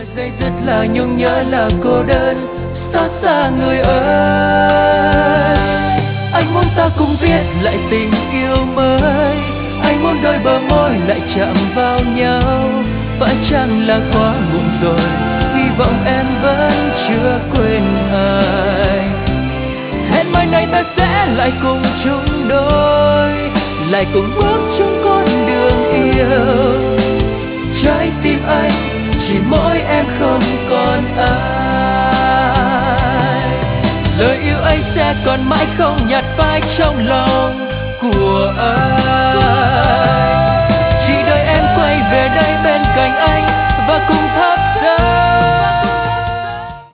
giây rất là nhung nhớ là cô đơn, xót xa người ơi. Anh muốn ta cùng viết lại tình yêu mới, anh muốn đôi bờ môi lại chạm vào nhau. Phải chăng là quá muộn rồi, hy vọng em vẫn chưa quên anh. Hẹn mai này ta sẽ lại cùng chung đôi, lại cùng bước chung con đường yêu. Trái tim anh chỉ mỗi em không còn ai. Lời yêu anh sẽ còn mãi không nhạt phai trong lòng của anh.